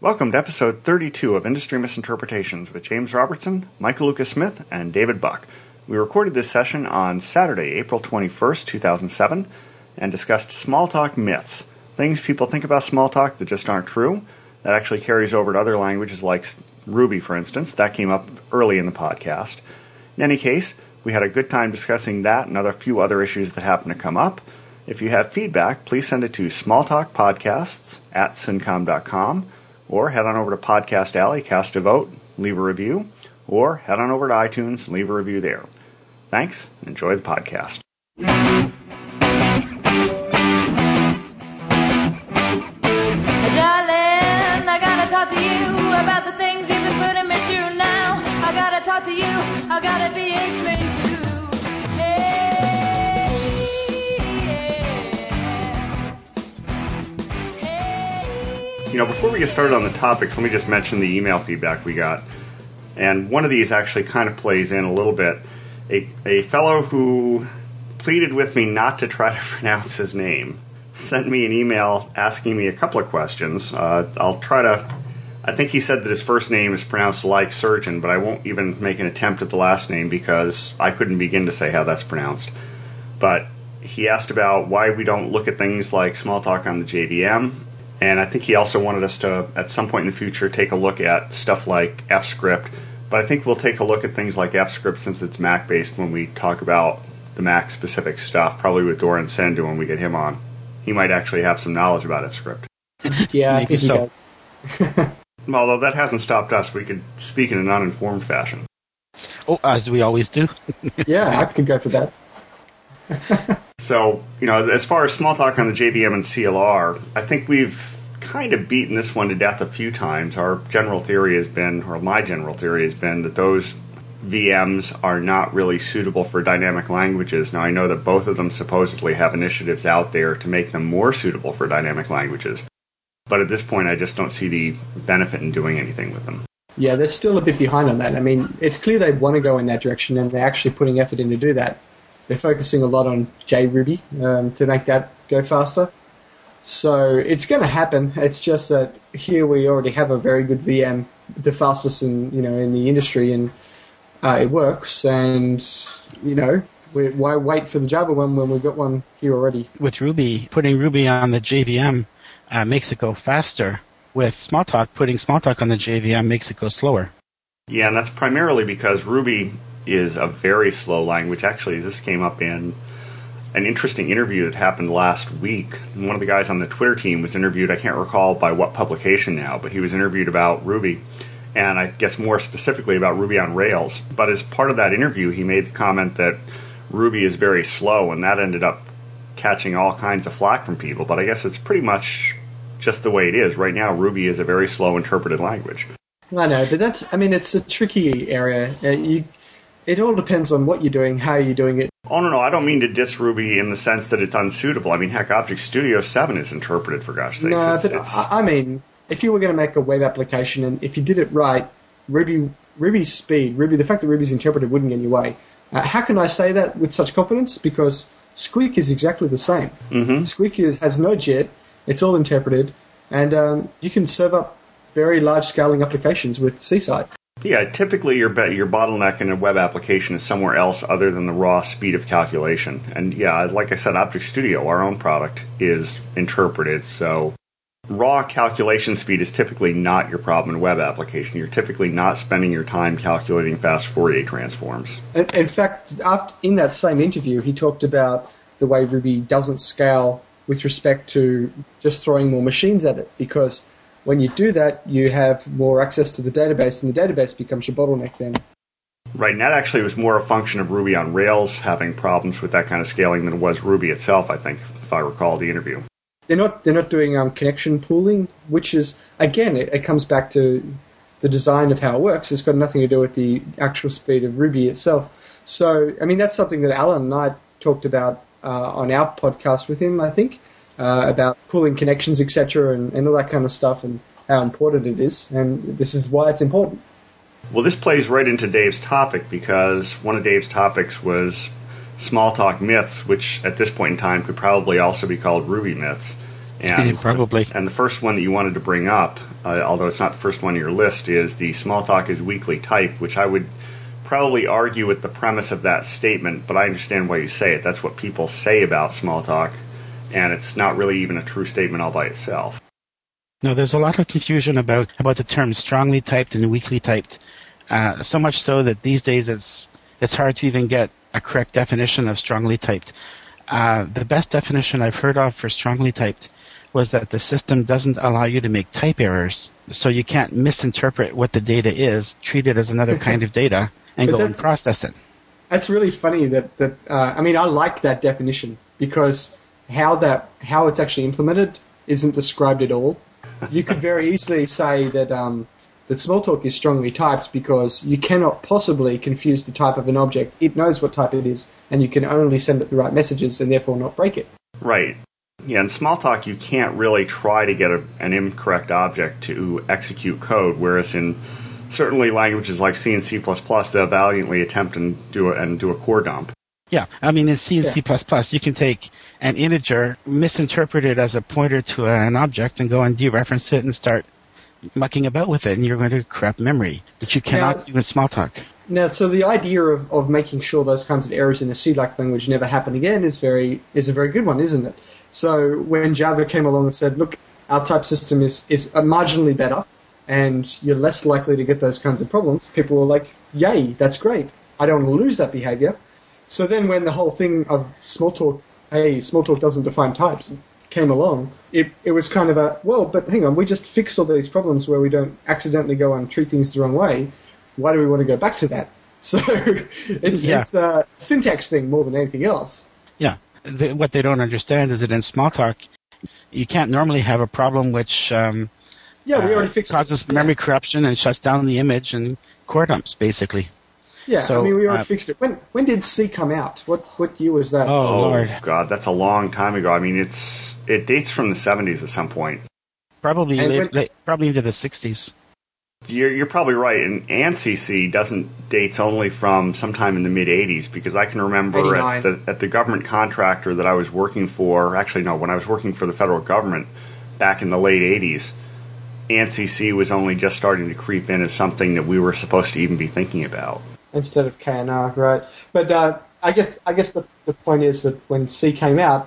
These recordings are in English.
Welcome to episode 32 of Industry Misinterpretations with James Robertson, Michael Lucas Smith, and David Buck. We recorded this session on Saturday, April 21st, 2007, and discussed small talk myths, things people think about small talk that just aren't true. That actually carries over to other languages like Ruby, for instance. That came up early in the podcast. In any case, we had a good time discussing that and a few other issues that happened to come up. If you have feedback, please send it to smalltalkpodcasts@syncom.com, or head on over to Podcast Alley, cast a vote, leave a review, or head on over to iTunes and leave a review there. Thanks, and enjoy the podcast. Darling, I gotta talk to you about the things you've been putting me through now. I gotta talk to you, I gotta be explained to. Before we get started on the topics, let me just mention the email feedback we got. And one of these actually kind of plays in a little bit. A fellow who pleaded with me not to try to pronounce his name sent me an email asking me a couple of questions. I think he said that his first name is pronounced like surgeon, but I won't even make an attempt at the last name because I couldn't begin to say how that's pronounced. But he asked about why we don't look at things like Smalltalk on the JVM. And I think he also wanted us to, at some point in the future, take a look at stuff like FScript. But I think we'll take a look at things like FScript since it's Mac-based when we talk about the Mac-specific stuff, probably with Doran Sendu when we get him on. He might actually have some knowledge about FScript. Yeah, I think so. Although that hasn't stopped us. We could speak in an uninformed fashion. Oh, as we always do. Yeah, I could go for that. So, as far as Smalltalk on the JVM and CLR, I think we've kind of beaten this one to death a few times. My general theory has been that those VMs are not really suitable for dynamic languages. Now, I know that both of them supposedly have initiatives out there to make them more suitable for dynamic languages. But at this point, I just don't see the benefit in doing anything with them. Yeah, they're still a bit behind on that. I mean, it's clear they want to go in that direction, and they're actually putting effort in to do that. They're focusing a lot on JRuby to make that go faster. So it's going to happen. It's just that here we already have a very good VM, the fastest in the industry, and it works. And why wait for the Java one when we've got one here already? With Ruby, putting Ruby on the JVM makes it go faster. With Smalltalk, putting Smalltalk on the JVM makes it go slower. Yeah, and that's primarily because Ruby is a very slow language. Actually, this came up in an interesting interview that happened last week. One of the guys on the Twitter team was interviewed, I can't recall by what publication now, but he was interviewed about Ruby, and I guess more specifically about Ruby on Rails. But as part of that interview, he made the comment that Ruby is very slow, and that ended up catching all kinds of flack from people. But I guess it's pretty much just the way it is. Right now, Ruby is a very slow interpreted language. I know, but it's a tricky area. It all depends on what you're doing, how you're doing it. Oh, no, I don't mean to diss Ruby in the sense that it's unsuitable. I mean, heck, Object Studio 7 is interpreted, for gosh sakes. No, I mean, if you were going to make a web application, and if you did it right, Ruby's speed, the fact that Ruby's interpreted wouldn't get in your way. How can I say that with such confidence? Because Squeak is exactly the same. Mm-hmm. Squeak has no JIT, it's all interpreted, and you can serve up very large scaling applications with Seaside. Yeah, typically your bottleneck in a web application is somewhere else other than the raw speed of calculation. And yeah, like I said, Object Studio, our own product, is interpreted, so raw calculation speed is typically not your problem in a web application. You're typically not spending your time calculating fast Fourier transforms. In fact, in that same interview, he talked about the way Ruby doesn't scale with respect to just throwing more machines at it, because when you do that, you have more access to the database, and the database becomes your bottleneck then. Right, and that actually was more a function of Ruby on Rails having problems with that kind of scaling than it was Ruby itself, I think, if I recall the interview. They're not doing connection pooling, which is, again, it comes back to the design of how it works. It's got nothing to do with the actual speed of Ruby itself. So, I mean, that's something that Alan and I talked about on our podcast with him, I think. About pooling connections, etc., and all that kind of stuff, and how important it is, and this is why it's important. Well, this plays right into Dave's topic, because one of Dave's topics was Smalltalk myths, which at this point in time could probably also be called Ruby myths. And Probably. And the first one that you wanted to bring up, although it's not the first one on your list, is the Smalltalk is weakly typed, which I would probably argue with the premise of that statement, but I understand why you say it. That's what people say about Smalltalk, and it's not really even a true statement all by itself. No, there's a lot of confusion about the terms strongly typed and weakly typed. So much so that these days it's hard to even get a correct definition of strongly typed. The best definition I've heard of for strongly typed was that the system doesn't allow you to make type errors, so you can't misinterpret what the data is, treat it as another kind of data, and go and process it. That's really funny that I mean, I like that definition because how it's actually implemented isn't described at all. You could very easily say that that Smalltalk is strongly typed because you cannot possibly confuse the type of an object. It knows what type it is, and you can only send it the right messages and therefore not break it. Right. Yeah, in Smalltalk, you can't really try to get an incorrect object to execute code, whereas in certainly languages like C and C++, they'll valiantly attempt and do a core dump. Yeah, I mean, in C and C++, you can take an integer, misinterpret it as a pointer to an object, and go and dereference it and start mucking about with it, and you're going to corrupt memory, which you cannot do in Smalltalk. Now, so the idea of making sure those kinds of errors in a C-like language never happen again is a very good one, isn't it? So when Java came along and said, look, our type system is marginally better, and you're less likely to get those kinds of problems, people were like, yay, that's great. I don't want to lose that behavior. So then when the whole thing of Smalltalk, hey, Smalltalk doesn't define types, came along, it was kind of but hang on, we just fixed all these problems where we don't accidentally go and treat things the wrong way. Why do we want to go back to that? So it's a syntax thing more than anything else. Yeah. What they don't understand is that in Smalltalk, you can't normally have a problem which we already fixed causes memory corruption and shuts down the image and core dumps, basically. Yeah, so, I mean, we already fixed it. When did C come out? What year was that? Oh, Lord. God, that's a long time ago. I mean, it dates from the 70s at some point. Probably probably into the 60s. You're probably right, and ANSI C dates only from sometime in the mid-'80s, because I can remember at the government contractor that I was working for, actually no, when I was working for the federal government back in the late 80s, ANSI C was only just starting to creep in as something that we were supposed to even be thinking about. Instead of KNR, right? But I guess the point is that when C came out,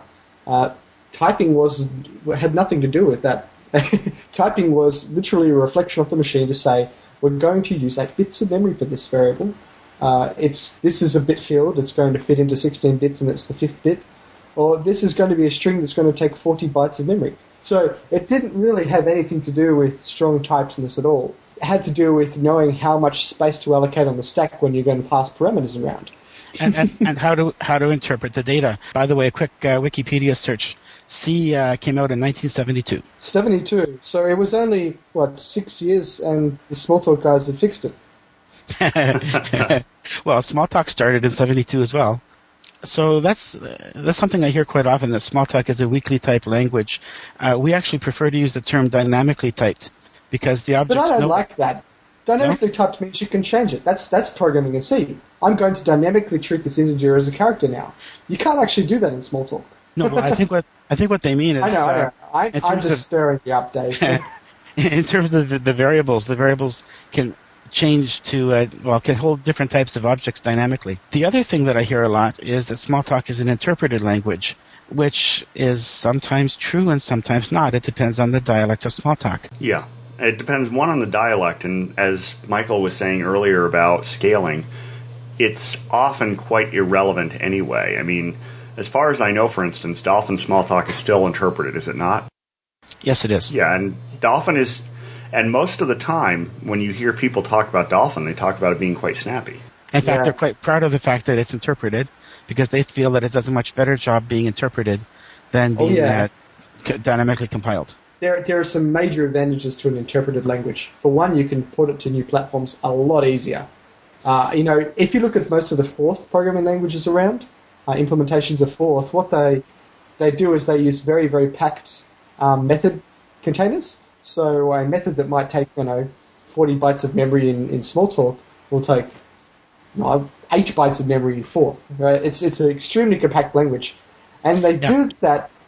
typing had nothing to do with that. Typing was literally a reflection of the machine to say, we're going to use 8 bits of memory for this variable. This is a bit field, it's going to fit into 16 bits and it's the 5th bit. Or this is going to be a string that's going to take 40 bytes of memory. So it didn't really have anything to do with strong typedness at all. It had to do with knowing how much space to allocate on the stack when you're going to pass parameters around. and how to interpret the data. By the way, a quick Wikipedia search. C came out in 1972. 72. So it was only, 6 years, and the Smalltalk guys had fixed it. Well, Smalltalk started in 72 as well. So that's something I hear quite often, that Smalltalk is a weakly typed language. We actually prefer to use the term dynamically typed, because the object... But I don't like that. Dynamically typed means you can change it. That's programming in C. I'm going to dynamically treat this integer as a character now. You can't actually do that in Smalltalk. No, but I think what they mean is... I know. I'm just stirring you up, Dave. In terms of the variables can change to, can hold different types of objects dynamically. The other thing that I hear a lot is that Smalltalk is an interpreted language, which is sometimes true and sometimes not. It depends on the dialect of Smalltalk. Yeah. It depends, one, on the dialect, and as Michael was saying earlier about scaling, it's often quite irrelevant anyway. I mean, as far as I know, for instance, Dolphin Smalltalk is still interpreted, is it not? Yes, it is. Yeah, and Dolphin is, and most of the time, when you hear people talk about Dolphin, they talk about it being quite snappy. In fact, they're quite proud of the fact that it's interpreted, because they feel that it does a much better job being interpreted than being dynamically compiled. There are some major advantages to an interpreted language. For one, you can put it to new platforms a lot easier. If you look at most of the Forth programming languages around, implementations of Forth, what they do is they use very, very packed method containers. So a method that might take 40 bytes of memory in Smalltalk will take 8 bytes of memory in Forth. Right? It's an extremely compact language, and they do that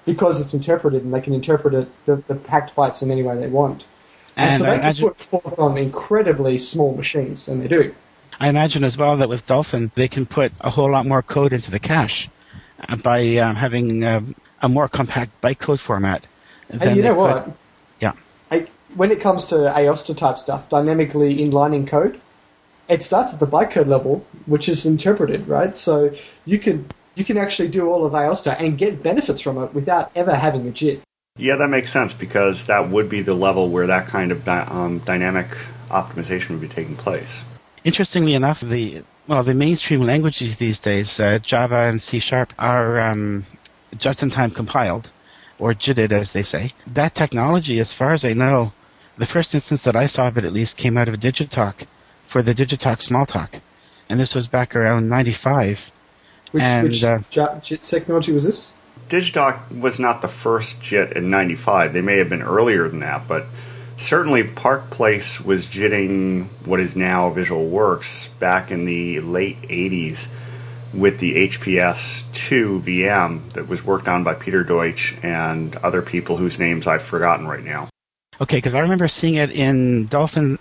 because it's interpreted, and they can interpret it, the packed bytes in any way they want. And so they can put forth on incredibly small machines, and they do. I imagine as well that with Dolphin, they can put a whole lot more code into the cache by having a more compact bytecode format. And you know what? Yeah. When it comes to Aosta type stuff, dynamically inlining code, it starts at the bytecode level, which is interpreted, right? So you can actually do all of Aosta and get benefits from it without ever having a JIT. Yeah, that makes sense, because that would be the level where that kind of dynamic optimization would be taking place. Interestingly enough, the mainstream languages these days, Java and C# are just-in-time compiled, or JITted as they say. That technology, as far as I know, the first instance that I saw of it at least came out of Digitalk for the Digitalk Smalltalk, and this was back around 95. Which JIT technology was this? Digitalk was not the first JIT in 95. They may have been earlier than that, but certainly Park Place was JITting what is now VisualWorks back in the late 80s with the HPS-2 VM that was worked on by Peter Deutsch and other people whose names I've forgotten right now. Okay, because I remember seeing it in Digitalk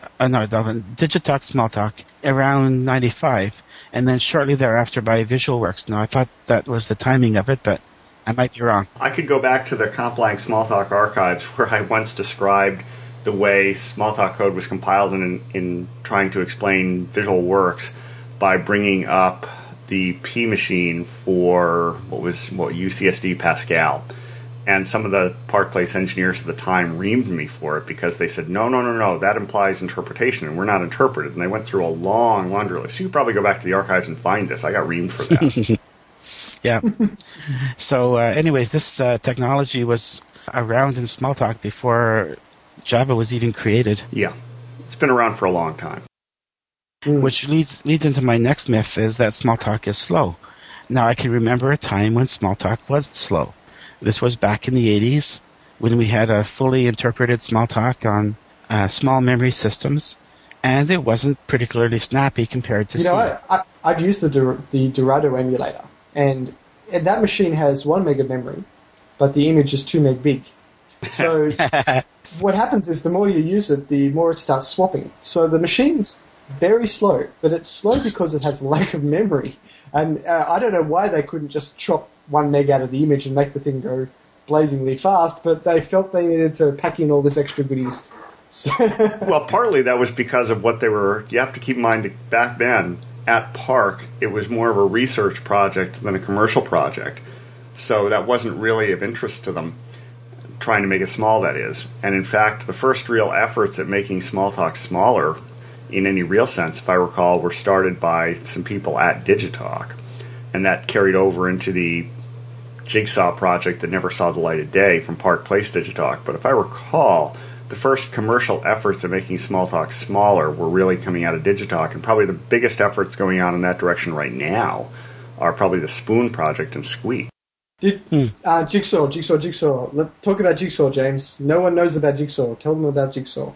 Smalltalk around 95, and then shortly thereafter by VisualWorks. Now, I thought that was the timing of it, but I might be wrong. I could go back to the CompLang Smalltalk archives where I once described the way Smalltalk code was compiled in trying to explain VisualWorks by bringing up the P machine for UCSD Pascal. And some of the Park Place engineers at the time reamed me for it because they said, no, that implies interpretation, and we're not interpreted. And they went through a long laundry list. You could probably go back to the archives and find this. I got reamed for that. Yeah. So anyways, this technology was around in Smalltalk before Java was even created. Yeah. It's been around for a long time. Which leads into my next myth, is that Smalltalk is slow. Now, I can remember a time when Smalltalk was slow. This was back in the 80s when we had a fully interpreted Smalltalk on small memory systems, and it wasn't particularly snappy compared to C. I've used the Dorado emulator, and that machine has 1 meg of memory, but the image is 2 meg big. So what happens is the more you use it, the more it starts swapping. So the machine's very slow, but it's slow because it has a lack of memory. And I don't know why they couldn't just chop 1 meg out of the image and make the thing go blazingly fast, but they felt they needed to pack in all this extra goodies. So well, partly that was because of what they were. You have to keep in mind that back then at Park, it was more of a research project than a commercial project. So that wasn't really of interest to them, trying to make it small, that is. And in fact, the first real efforts at making Smalltalk smaller, in any real sense, if I recall, were started by some people at Digitalk. And that carried over into the Jigsaw project that never saw the light of day from Park Place Digitalk. But if I recall, the first commercial efforts at making Smalltalk smaller were really coming out of Digitalk, and probably the biggest efforts going on in that direction right now are probably the Spoon project and Squeak. Jigsaw. Let's talk about Jigsaw, James. No one knows about Jigsaw. Tell them about Jigsaw.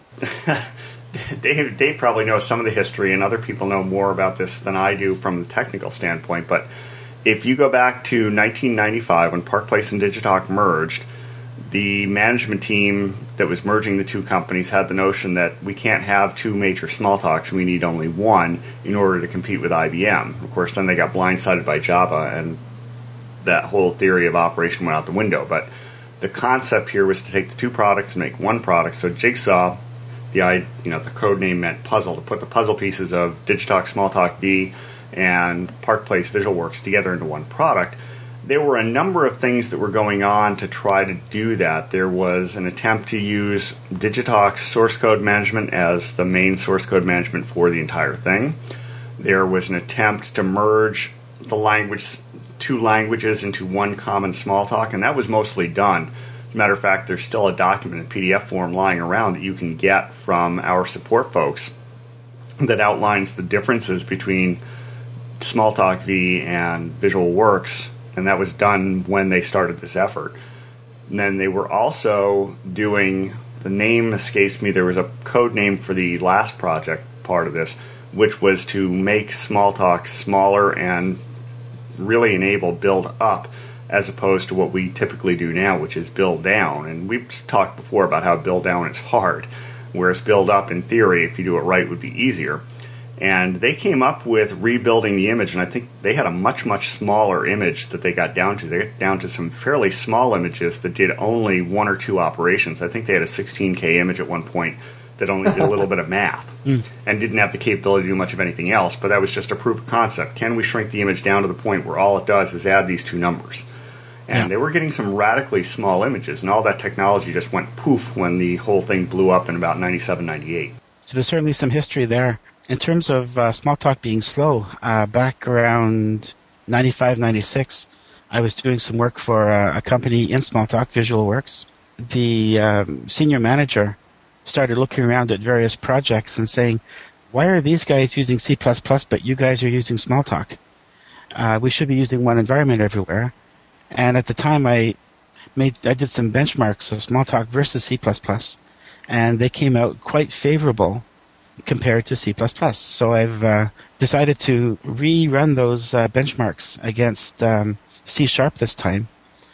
Dave probably knows some of the history, and other people know more about this than I do from the technical standpoint, but if you go back to 1995 when Park Place and Digitalk merged, the management team that was merging the two companies had the notion that we can't have two major Smalltalks, we need only one in order to compete with IBM. Of course, then they got blindsided by Java, and that whole theory of operation went out the window. But the concept here was to take the two products and make one product. So Jigsaw, the code name meant puzzle, to put the puzzle pieces of Digitalk Smalltalk B and Park Place VisualWorks together into one product. There were a number of things that were going on to try to do that. There was an attempt to use Digitalk's source code management as the main source code management for the entire thing. There was an attempt to merge the two languages into one common Smalltalk, and that was mostly done. As a matter of fact, there's still a document in PDF form lying around that you can get from our support folks that outlines the differences between Smalltalk V and VisualWorks, and that was done when they started this effort. And then they were also doing, the name escapes me, there was a code name for the last project part of this, which was to make Smalltalk smaller and really enable build up as opposed to what we typically do now, which is build down. And we've talked before about how build down is hard, whereas build up, in theory, if you do it right, would be easier. And they came up with rebuilding the image, and I think they had a much, much smaller image that they got down to. They got down to some fairly small images that did only one or two operations. I think they had a 16K image at one point that only did a little bit of math and didn't have the capability to do much of anything else, but that was just a proof of concept. Can we shrink the image down to the point where all it does is add these two numbers? And they were getting some radically small images, and all that technology just went poof when the whole thing blew up in about 97, 98. So there's certainly some history there. In terms of Smalltalk being slow, back around 95, 96, I was doing some work for a company in Smalltalk, VisualWorks. The senior manager started looking around at various projects and saying, why are these guys using C++, but you guys are using Smalltalk? We should be using one environment everywhere. And at the time, I did some benchmarks of Smalltalk versus C++, and they came out quite favorable compared to C++. So I've decided to rerun those benchmarks against C# this time.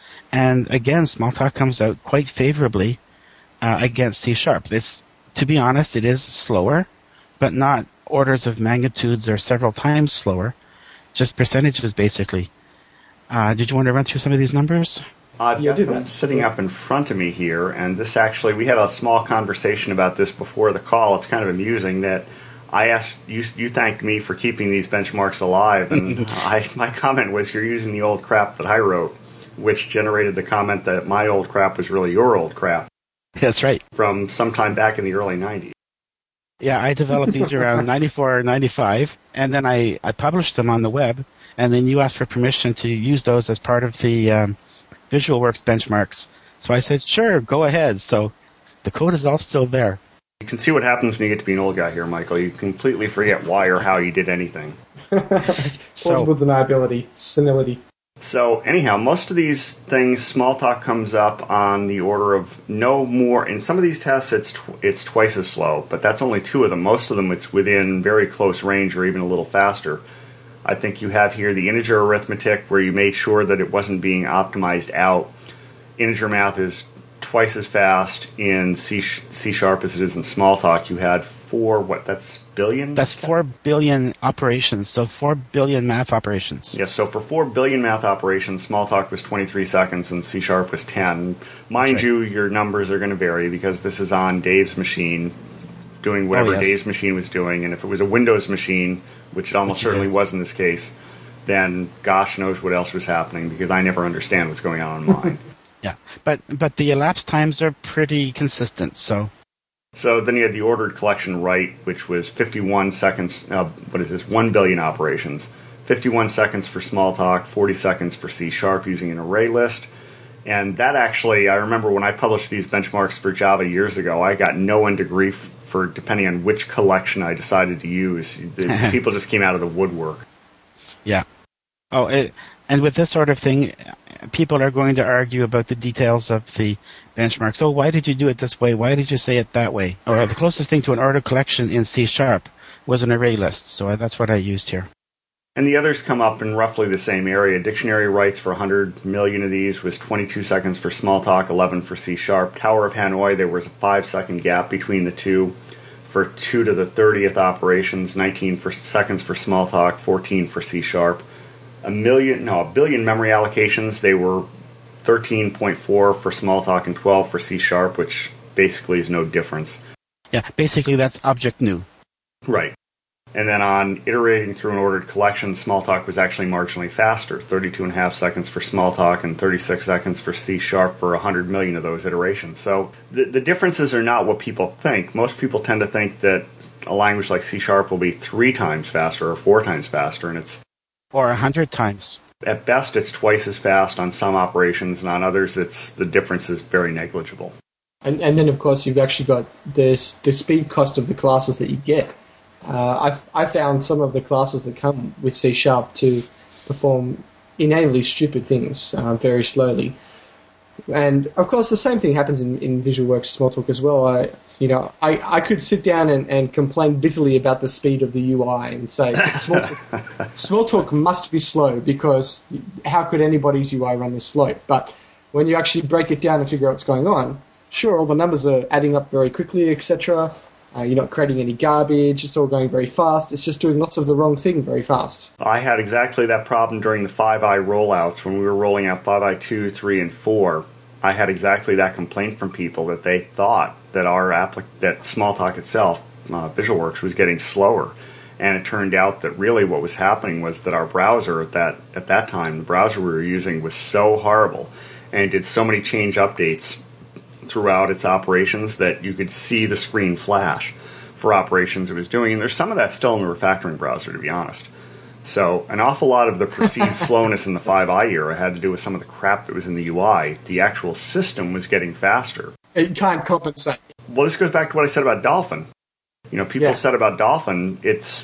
And again, Smalltalk comes out quite favorably against C#. To be honest, it is slower, but not orders of magnitudes or several times slower, just percentages basically. Did you want to run through some of these numbers? I've got them sitting up in front of me here, and this actually, we had a small conversation about this before the call. It's kind of amusing that I asked, you thanked me for keeping these benchmarks alive, and my comment was, you're using the old crap that I wrote, which generated the comment that my old crap was really your old crap. That's right. From sometime back in the early 90s. Yeah, I developed these around 94 or 95, and then I published them on the web, and then you asked for permission to use those as part of the VisualWorks benchmarks. So I said, sure, go ahead. So the code is all still there. You can see what happens when you get to be an old guy here, Michael. You completely forget why or how you did anything. Plausible deniability, senility. So anyhow, most of these things, Smalltalk comes up on the order of no more. In some of these tests, it's twice as slow, but that's only two of them. Most of them, it's within very close range or even a little faster. I think you have here the integer arithmetic where you made sure that it wasn't being optimized out. Integer math is twice as fast in C# as it is in Smalltalk. You had that's billion? That's 4 billion operations, so 4 billion math operations. Yes, so for 4 billion math operations, Smalltalk was 23 seconds and C# was 10. Mind you, your numbers are going to vary because this is on Dave's machine, doing whatever Dave's machine was doing, and if it was a Windows machine, which it almost certainly was in this case, then gosh knows what else was happening because I never understand what's going on mine. Yeah, but the elapsed times are pretty consistent, so then you had the ordered collection right, which was 51 seconds, 1 billion operations. 51 seconds for Smalltalk, 40 seconds for C# using an array list. And that actually, I remember when I published these benchmarks for Java years ago, I got no end of grief for depending on which collection I decided to use. People just came out of the woodwork. Yeah. And with this sort of thing, people are going to argue about the details of the benchmark. So why did you do it this way? Why did you say it that way? Or the closest thing to an ordered collection in C# was an array list. So that's what I used here. And the others come up in roughly the same area. Dictionary writes for 100 million of these was 22 seconds for Smalltalk, 11 for C#. Tower of Hanoi, there was a 5-second gap between the two. For 2 to the 30th operations, 19 seconds for Smalltalk, 14 for C#. A billion memory allocations, they were 13.4 for Smalltalk and 12 for C#, which basically is no difference. Yeah, basically that's object new. Right. And then on iterating through an ordered collection, Smalltalk was actually marginally faster, 32.5 seconds for Smalltalk and 36 seconds for C# for 100 million of those iterations. So the differences are not what people think. Most people tend to think that a language like C# will be 3 times faster or 4 times faster, and it's or 100 times. At best, it's twice as fast on some operations, and on others, the difference is very negligible. And then, of course, you've actually got the speed cost of the classes that you get. I found some of the classes that come with C# to perform inanely stupid things very slowly. And, of course, the same thing happens in VisualWorks Smalltalk as well. I could sit down and complain bitterly about the speed of the UI and say Smalltalk must be slow because how could anybody's UI run this slow? But when you actually break it down and figure out what's going on, sure, all the numbers are adding up very quickly, etc. You're not creating any garbage. It's all going very fast. It's just doing lots of the wrong thing very fast. I had exactly that problem during the 5i rollouts when we were rolling out 5i 2, 3, and 4. I had exactly that complaint from people that they thought that that Smalltalk itself, VisualWorks, was getting slower. And it turned out that really what was happening was that our browser at that time, the browser we were using, was so horrible and it did so many change updates throughout its operations that you could see the screen flash for operations it was doing. And there's some of that still in the refactoring browser, to be honest. So an awful lot of the perceived slowness in the 5i era had to do with some of the crap that was in the UI. The actual system was getting faster. It can't compensate. Well, this goes back to what I said about Dolphin. People said about Dolphin,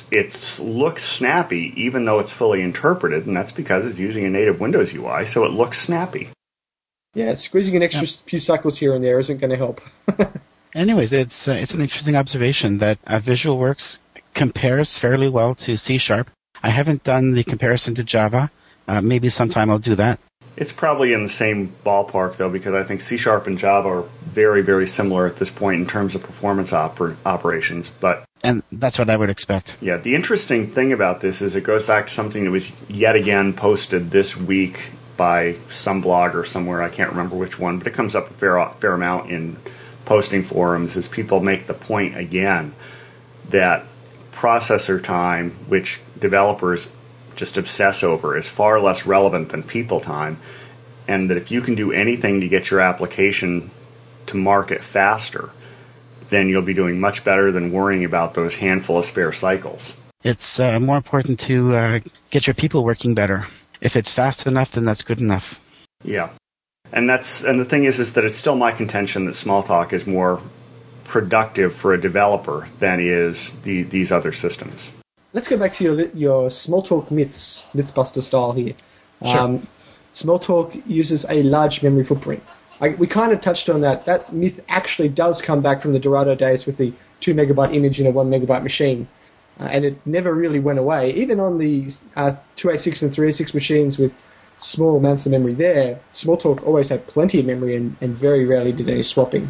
it looks snappy even though it's fully interpreted, and that's because it's using a native Windows UI, so it looks snappy. Yeah, squeezing an extra few cycles here and there isn't going to help. Anyways, it's an interesting observation that VisualWorks compares fairly well to C#. I haven't done the comparison to Java. Maybe sometime I'll do that. It's probably in the same ballpark, though, because I think C# and Java are very, very similar at this point in terms of performance operations. And that's what I would expect. Yeah, the interesting thing about this is it goes back to something that was yet again posted this week by some blog or somewhere, I can't remember which one, but it comes up a fair amount in posting forums, as people make the point again that processor time, which developers just obsess over, is far less relevant than people time, and that if you can do anything to get your application to market faster, then you'll be doing much better than worrying about those handful of spare cycles. It's more important to get your people working better. If it's fast enough, then that's good enough. Yeah. And the thing is that it's still my contention that Smalltalk is more productive for a developer than is these other systems. Let's go back to your Smalltalk Mythbuster style here. Sure. Smalltalk uses a large memory footprint. We kind of touched on that. That myth actually does come back from the Dorado days with the 2 megabyte image in a 1 megabyte machine. And it never really went away. Even on the 286 and 386 machines with small amounts of memory there, Smalltalk always had plenty of memory and very rarely did any swapping.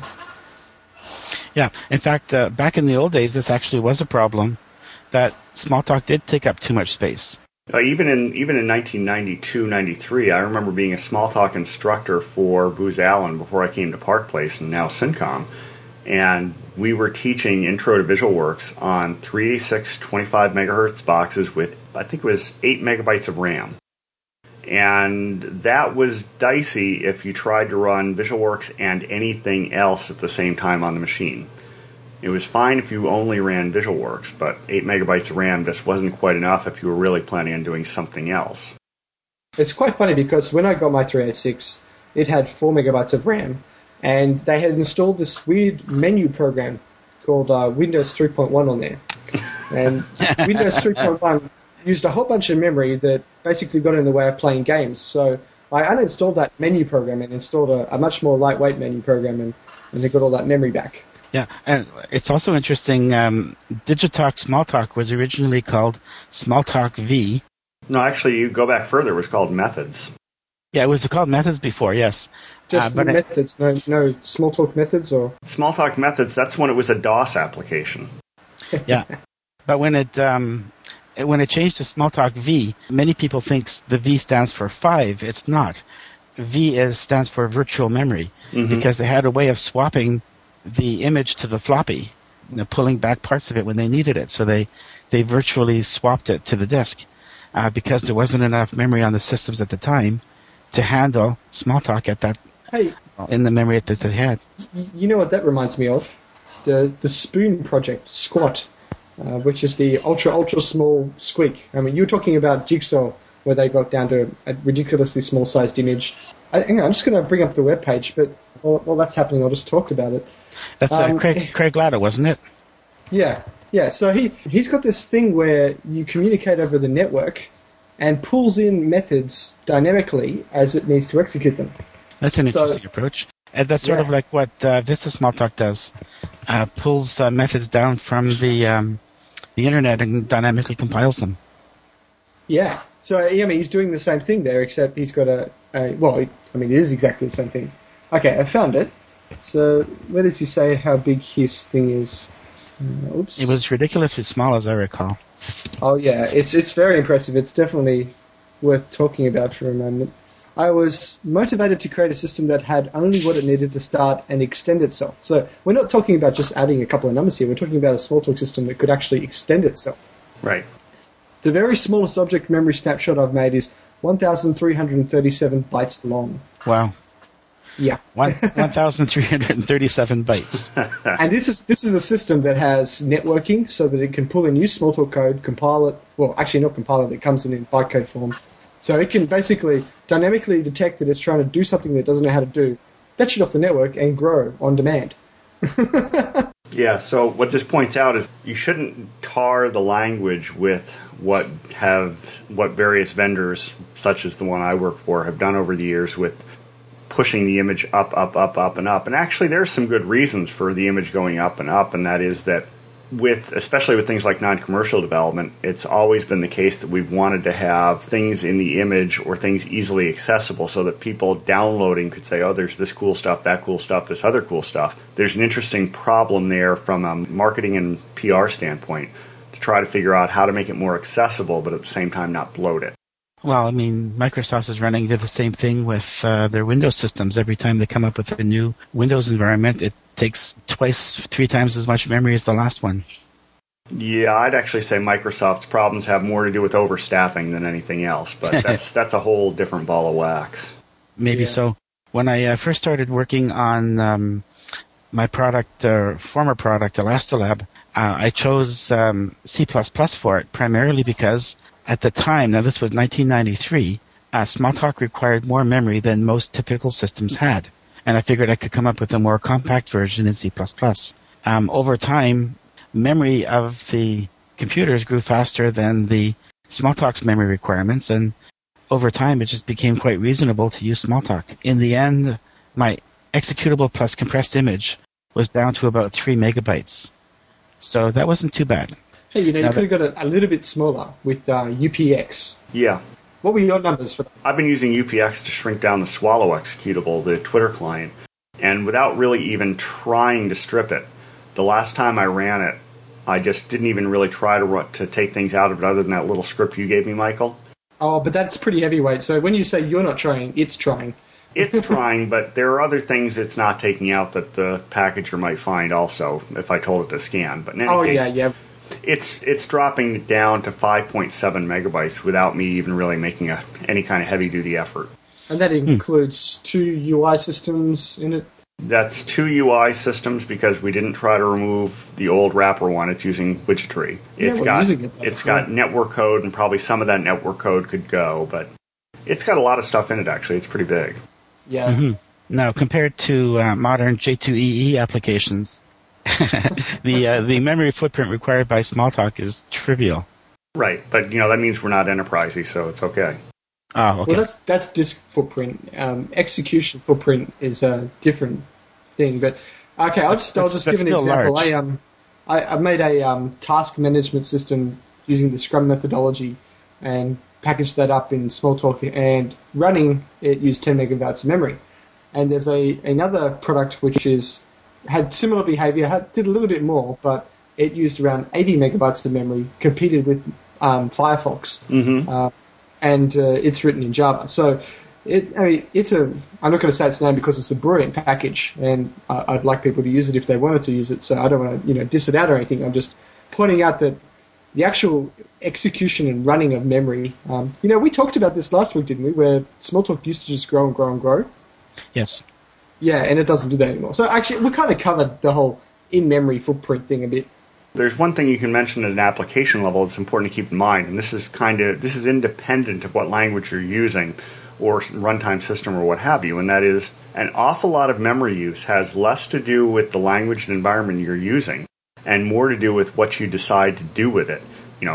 Yeah. In fact, back in the old days, this actually was a problem, that Smalltalk did take up too much space. Even in 1992-93, I remember being a Smalltalk instructor for Booz Allen before I came to Park Place and now Syncom, and we were teaching Intro to VisualWorks on 386 25 megahertz boxes with, I think it was 8 megabytes of RAM. And that was dicey if you tried to run VisualWorks and anything else at the same time on the machine. It was fine if you only ran VisualWorks, but 8 megabytes of RAM just wasn't quite enough if you were really planning on doing something else. It's quite funny because when I got my 386, it had 4 megabytes of RAM, and they had installed this weird menu program called Windows 3.1 on there. And Windows 3.1 used a whole bunch of memory that basically got in the way of playing games. So I uninstalled that menu program and installed a much more lightweight menu program, and they got all that memory back. Yeah, and it's also interesting, Digitalk Smalltalk was originally called Smalltalk V. No, actually, you go back further, it was called Methods. Yeah, it was called Methods before, yes. Just Methods, no Smalltalk Methods? Or Smalltalk Methods, that's when it was a DOS application. Yeah, but when it changed to Smalltalk V, many people think the V stands for 5. It's not. V stands for virtual memory, because they had a way of swapping the image to the floppy, pulling back parts of it when they needed it. So they virtually swapped it to the disk because there wasn't enough memory on the systems at the time to handle Smalltalk at that in the memory that they had. You know what that reminds me of? The Spoon project, Squat, which is the ultra small Squeak. I mean, you were talking about Jigsaw, where they got down to a ridiculously small sized image. Hang on, I'm just going to bring up the webpage, but while that's happening, I'll just talk about it. That's Craig Latta, wasn't it? Yeah. So he's got this thing where you communicate over the network and pulls in methods dynamically as it needs to execute them. That's an interesting approach. And that's sort of like what Vista Smalltalk does. Pulls methods down from the internet and dynamically compiles them. Yeah. So, I mean, he's doing the same thing there, except he's got it is exactly the same thing. Okay, I found it. So, where does he say how big his thing is? Oops. It was ridiculously small, as I recall. Oh, yeah. It's very impressive. It's definitely worth talking about for a moment. I was motivated to create a system that had only what it needed to start and extend itself. So we're not talking about just adding a couple of numbers here. We're talking about a Smalltalk system that could actually extend itself. Right. The very smallest object memory snapshot I've made is 1,337 bytes long. Wow. Yeah. 1,337 bytes. And this is a system that has networking so that it can pull in use Smalltalk code, compile it. Well, actually not compile it. It comes in bytecode form. So it can basically dynamically detect that it's trying to do something that it doesn't know how to do, fetch it off the network, and grow on demand. Yeah, so what this points out is you shouldn't tar the language with what various vendors, such as the one I work for, have done over the years with pushing the image up, and up. And actually there's some good reasons for the image going up, and that is that especially with things like non-commercial development, it's always been the case that we've wanted to have things in the image or things easily accessible so that people downloading could say, oh, there's this cool stuff, that cool stuff, this other cool stuff. There's an interesting problem there from a marketing and PR standpoint to try to figure out how to make it more accessible, but at the same time not bloat it. Well, I mean, Microsoft is running the same thing with their Windows systems. Every time they come up with a new Windows environment, it takes 3 times as much memory as the last one. Yeah, I'd actually say Microsoft's problems have more to do with overstaffing than anything else, but that's a whole different ball of wax. Maybe so. When I first started working on my former product, Elastilab, I chose C++ for it, primarily because at the time, now this was 1993, Smalltalk required more memory than most typical systems had. And I figured I could come up with a more compact version in C++. Over time, memory of the computers grew faster than the Smalltalk's memory requirements, and over time it just became quite reasonable to use Smalltalk. In the end, my executable plus compressed image was down to about 3 megabytes. So that wasn't too bad. Hey, you could have got it a little bit smaller with UPX. Yeah. What were your numbers for that? I've been using UPX to shrink down the Swallow executable, the Twitter client, and without really even trying to strip it. The last time I ran it, I just didn't even really try to take things out of it other than that little script you gave me, Michael. Oh, but that's pretty heavyweight. So when you say you're not trying, it's trying. It's trying, but there are other things it's not taking out that the packager might find also if I told it to scan. But in any case, yeah. It's dropping down to 5.7 megabytes without me even really making any kind of heavy-duty effort. And that includes 2 UI systems in it? That's 2 UI systems because we didn't try to remove the old wrapper one. It's using Widgetry. It's got network code, and probably some of that network code could go, but it's got a lot of stuff in it, actually. It's pretty big. Yeah. Mm-hmm. Now, compared to modern J2EE applications, the memory footprint required by Smalltalk is trivial. Right, but that means we're not enterprisey, so it's okay. Oh, okay. Well, that's disk footprint. Execution footprint is a different thing. But okay, I'll just give an example. Large. I made a task management system using the Scrum methodology and packaged that up in Smalltalk, and running it used 10 megabytes of memory. And there's another product which had similar behavior, did a little bit more, but it used around 80 megabytes of memory, competed with Firefox. Mm-hmm. And it's written in Java. So, I'm not going to say its name because it's a brilliant package, and I'd like people to use it if they wanted to use it, so I don't want to diss it out or anything. I'm just pointing out that the actual execution and running of memory, we talked about this last week, didn't we, where Smalltalk used to just grow and grow and grow? Yes. Yeah, and it doesn't do that anymore. So actually, we kind of covered the whole in-memory footprint thing a bit. There's one thing you can mention at an application level that's important to keep in mind, and this is independent of what language you're using or runtime system or what have you, and that is an awful lot of memory use has less to do with the language and environment you're using and more to do with what you decide to do with it.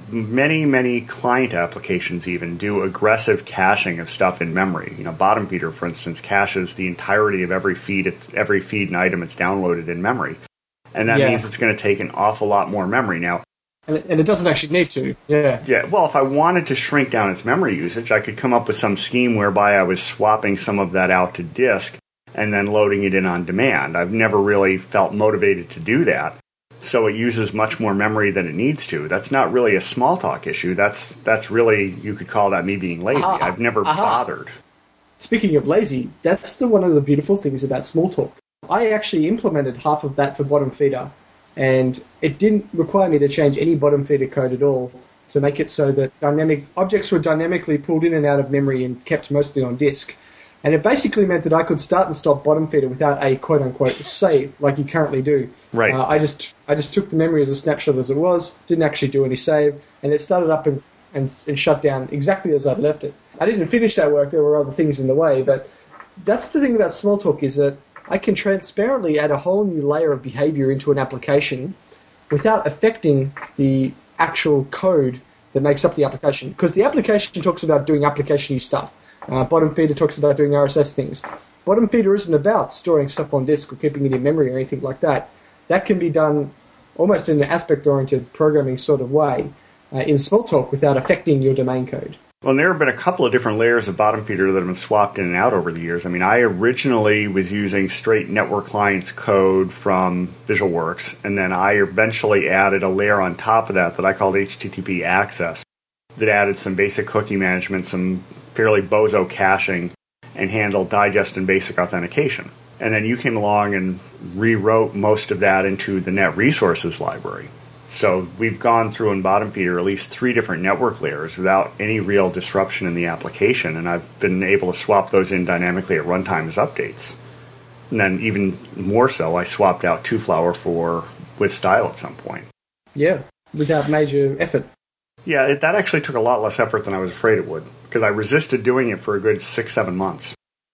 many client applications even do aggressive caching of stuff in memory. Bottom feeder, for instance, caches the entirety of every feed and item it's downloaded in memory. And that means it's going to take an awful lot more memory. Now, and it doesn't actually need to. Yeah, well, if I wanted to shrink down its memory usage, I could come up with some scheme whereby I was swapping some of that out to disk and then loading it in on demand. I've never really felt motivated to do that. So it uses much more memory than it needs to. That's not really a Smalltalk issue. That's really, you could call that me being lazy. I've never bothered. Speaking of lazy, that's one of the beautiful things about Smalltalk. I actually implemented half of that for bottom feeder, and it didn't require me to change any bottom feeder code at all to make it so that dynamic objects were dynamically pulled in and out of memory and kept mostly on disk. And it basically meant that I could start and stop bottom feeder without a quote-unquote save like you currently do. Right. I just took the memory as a snapshot as it was, didn't actually do any save, and it started up and shut down exactly as I'd left it. I didn't finish that work, there were other things in the way, but that's the thing about Smalltalk, is that I can transparently add a whole new layer of behavior into an application without affecting the actual code that makes up the application. Because the application talks about doing application-y stuff. Bottom feeder talks about doing RSS things. Bottom feeder isn't about storing stuff on disk or keeping it in memory or anything like that. That can be done almost in an aspect-oriented programming sort of way in Smalltalk without affecting your domain code. Well, and there have been a couple of different layers of bottom feeder that have been swapped in and out over the years. I mean, I originally was using straight network clients code from VisualWorks, and then I eventually added a layer on top of that I called HTTP Access that added some basic cookie management, some fairly bozo caching, and handled digest and basic authentication. And then you came along and rewrote most of that into the Net Resources library. So we've gone through in bottom feeder at least 3 different network layers without any real disruption in the application, and I've been able to swap those in dynamically at runtime as updates. And then even more so, I swapped out TwoFlower with style at some point. Yeah, without major effort. Yeah, that actually took a lot less effort than I was afraid it would, because I resisted doing it for a good 6-7 months.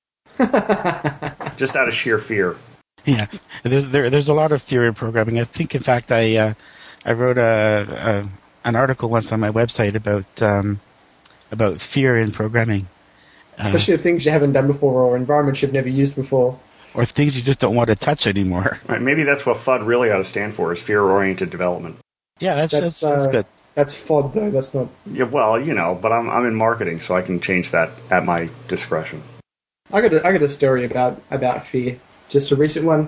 Just out of sheer fear. Yeah, there's a lot of fear in programming. I think, in fact, I wrote an article once on my website about fear in programming. Especially of things you haven't done before or environments you've never used before. Or things you just don't want to touch anymore. Right, maybe that's what FUD really ought to stand for, is fear-oriented development. Yeah, that's good. That's FOD, though. That's not... Yeah, well, but I'm in marketing, so I can change that at my discretion. I got a story about fear. Just a recent one.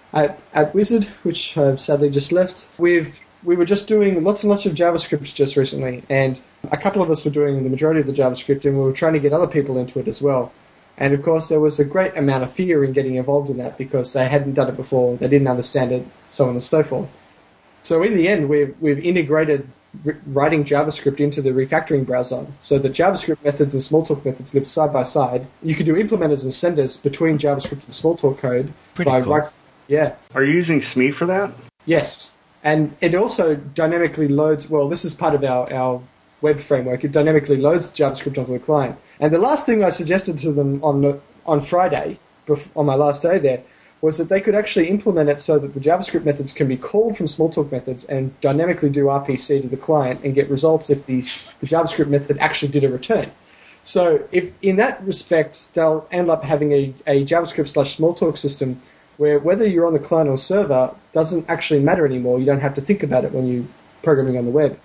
At Wizard, which I've sadly just left, we were just doing lots and lots of JavaScript just recently, and a couple of us were doing the majority of the JavaScript, and we were trying to get other people into it as well. And of course, there was a great amount of fear in getting involved in that because they hadn't done it before, they didn't understand it, so on and so forth. So in the end, we've integrated writing JavaScript into the refactoring browser, so the JavaScript methods and Smalltalk methods live side by side. You can do implementers and senders between JavaScript and Smalltalk code. Pretty cool. Yeah. Are you using SME for that? Yes. And it also dynamically loads, well, this is part of our web framework. It dynamically loads JavaScript onto the client. And the last thing I suggested to them on Friday, on my last day there, was that they could actually implement it so that the JavaScript methods can be called from Smalltalk methods and dynamically do RPC to the client and get results if the JavaScript method actually did a return. So if in that respect, they'll end up having a JavaScript/Smalltalk system where whether you're on the client or server doesn't actually matter anymore. You don't have to think about it when you're programming on the web.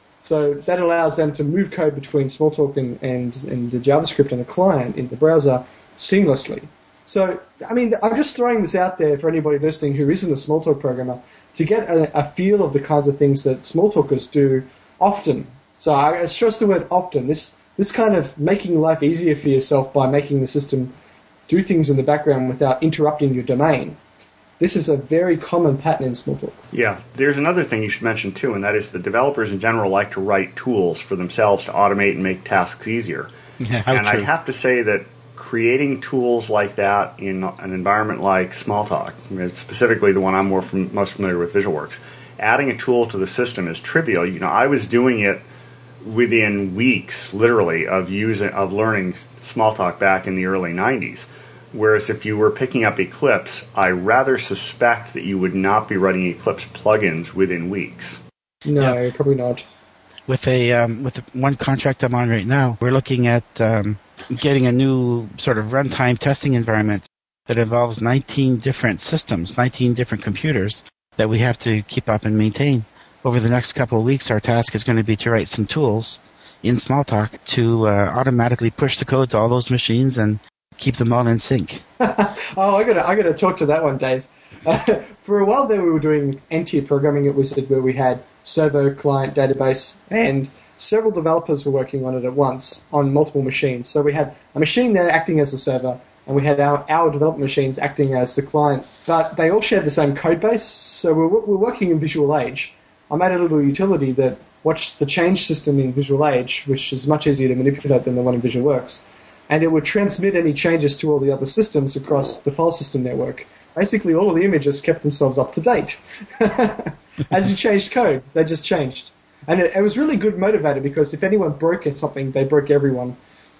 So that allows them to move code between Smalltalk and the JavaScript and the client in the browser seamlessly. So, I mean, I'm just throwing this out there for anybody listening who isn't a Smalltalk programmer to get a feel of the kinds of things that Smalltalkers do often. So I stress the word often. This kind of making life easier for yourself by making the system do things in the background without interrupting your domain. This is a very common pattern in Smalltalk. Yeah, there's another thing you should mention too, and that is that developers in general like to write tools for themselves to automate and make tasks easier. Yeah, and true. I have to say that creating tools like that in an environment like Smalltalk, specifically the one I'm most familiar with, VisualWorks, adding a tool to the system is trivial. I was doing it within weeks, literally, of learning Smalltalk back in the early 90s. Whereas if you were picking up Eclipse, I rather suspect that you would not be writing Eclipse plugins within weeks. No, probably not. with one contract I'm on right now, we're looking at getting a new sort of runtime testing environment that involves 19 different systems, 19 different computers that we have to keep up and maintain. Over the next couple of weeks, our task is going to be to write some tools in Smalltalk to automatically push the code to all those machines and keep them all in sync. Oh, I gotta talk to that one, Dave. For a while there, we were doing NT programming at Wizard, where we had server, client, database, and several developers were working on it at once on multiple machines. So we had a machine there acting as the server, and we had our development machines acting as the client. But they all shared the same code base, so we're working in Visual Age. I made a little utility that watched the change system in Visual Age, which is much easier to manipulate than the one in VisualWorks, and it would transmit any changes to all the other systems across the file system network. Basically, all of the images kept themselves up to date. As you changed code, they just changed. And it was really good motivator, because if anyone broke something, they broke everyone.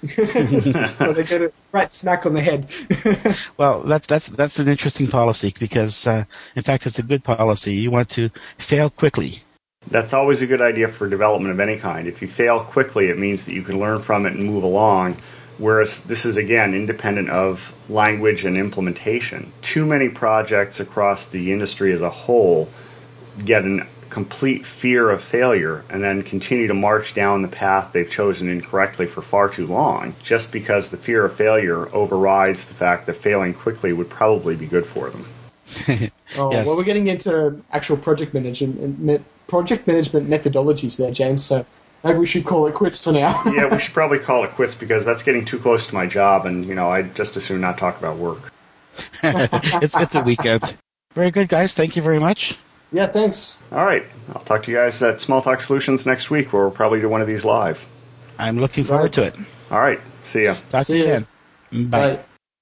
Or they got it right smack on the head. Well, that's an interesting policy, because, in fact, it's a good policy. You want to fail quickly. That's always a good idea for development of any kind. If you fail quickly, it means that you can learn from it and move along. Whereas this is, again, independent of language and implementation. Too many projects across the industry as a whole get a complete fear of failure and then continue to march down the path they've chosen incorrectly for far too long, just because the fear of failure overrides the fact that failing quickly would probably be good for them. Yes. Well, we're getting into actual project management methodologies there, James, so maybe we should call it quits for now. Yeah, we should probably call it quits, because that's getting too close to my job, and, I'd just as soon not talk about work. It's a weekend. Very good, guys. Thank you very much. Yeah, thanks. All right. I'll talk to you guys at Smalltalk Solutions next week, where we'll probably do one of these live. I'm looking forward to it. All right. See ya. Talk to you then. Bye.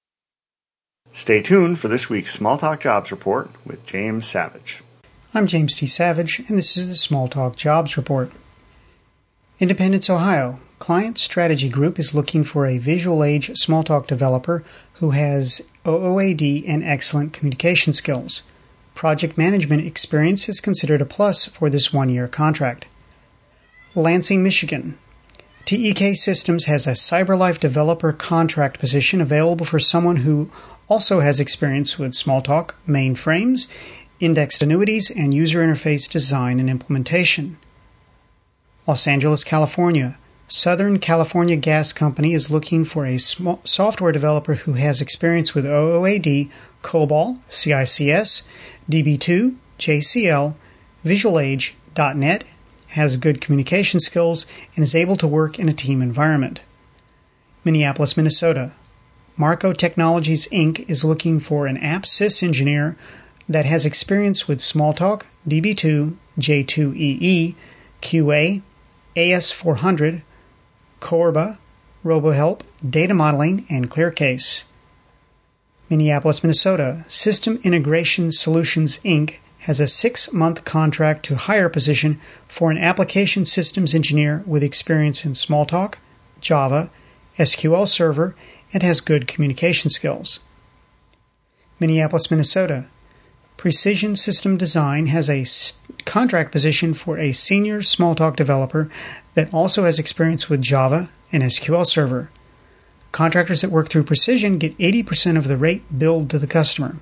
Stay tuned for this week's Smalltalk Jobs Report with James Savage. I'm James T. Savage, and this is the Smalltalk Jobs Report. Independence, Ohio. Client Strategy Group is looking for a Visual Age Smalltalk developer who has OOAD and excellent communication skills. Project management experience is considered a plus for this one-year contract. Lansing, Michigan. TEK Systems has a CyberLife developer contract position available for someone who also has experience with Smalltalk, mainframes, indexed annuities, and user interface design and implementation. Los Angeles, California. Southern California Gas Company is looking for a software developer who has experience with OOAD, COBOL, CICS, DB2, JCL, Visual Age, .NET, has good communication skills, and is able to work in a team environment. Minneapolis, Minnesota. Marco Technologies, Inc. is looking for an app sys engineer that has experience with Smalltalk, DB2, J2EE, QA, AS400, Corba, RoboHelp, data modeling, and ClearCase. Minneapolis, Minnesota. System Integration Solutions, Inc. has a 6-month contract to hire position for an application systems engineer with experience in Smalltalk, Java, SQL Server, and has good communication skills. Minneapolis, Minnesota. Precision System Design has a contract position for a senior Smalltalk developer that also has experience with Java and SQL Server. Contractors that work through Precision get 80% of the rate billed to the customer.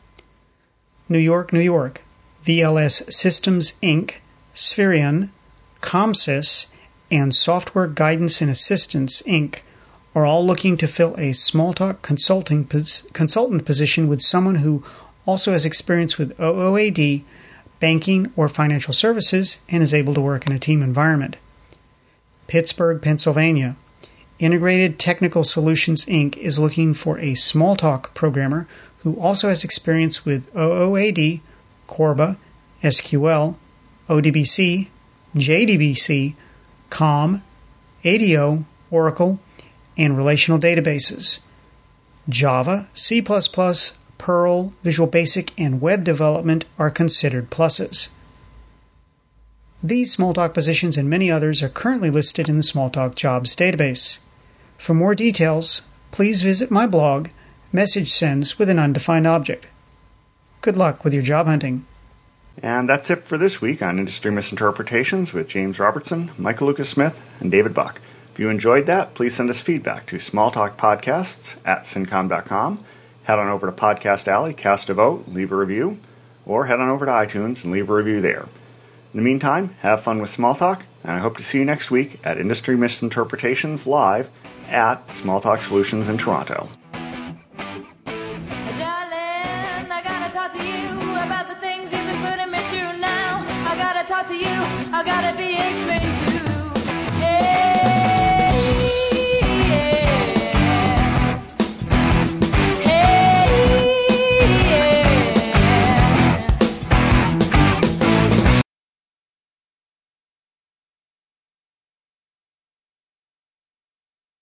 New York, New York. VLS Systems, Inc., Spherion, ComSys, and Software Guidance and Assistance, Inc. are all looking to fill a Smalltalk consultant position with someone who also has experience with OOAD, banking, or financial services, and is able to work in a team environment. Pittsburgh, Pennsylvania. Integrated Technical Solutions, Inc. is looking for a Smalltalk programmer who also has experience with OOAD, Corba, SQL, ODBC, JDBC, COM, ADO, Oracle, and relational databases. Java, C++, Perl, Visual Basic, and web development are considered pluses. These Smalltalk positions and many others are currently listed in the Smalltalk Jobs database. For more details, please visit my blog, Message Sends with an Undefined Object. Good luck with your job hunting. And that's it for this week on Industry Misinterpretations with James Robertson, Michael Lucas Smith, and David Buck. If you enjoyed that, please send us feedback to smalltalkpodcasts@syncom.com. Head on over to Podcast Alley, cast a vote, leave a review, or head on over to iTunes and leave a review there. In the meantime, have fun with Smalltalk, and I hope to see you next week at Industry Misinterpretations Live at Smalltalk Solutions in Toronto. Darling, I gotta talk to you about the things you've been putting me through now. I gotta talk to you, I gotta be explained to you.